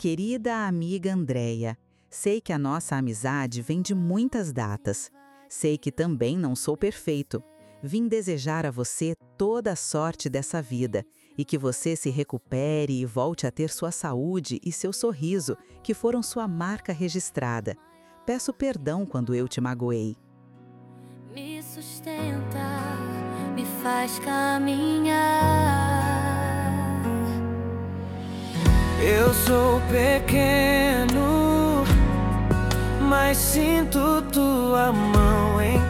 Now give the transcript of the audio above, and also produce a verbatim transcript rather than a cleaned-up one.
Querida amiga Andréia, sei que a nossa amizade vem de muitas datas. Sei que também não sou perfeito. Vim desejar a você toda a sorte dessa vida e que você se recupere e volte a ter sua saúde e seu sorriso, que foram sua marca registrada. Peço perdão quando eu te magoei. Me sustenta, me faz caminhar. Eu sou pequeno, mas sinto tua mão em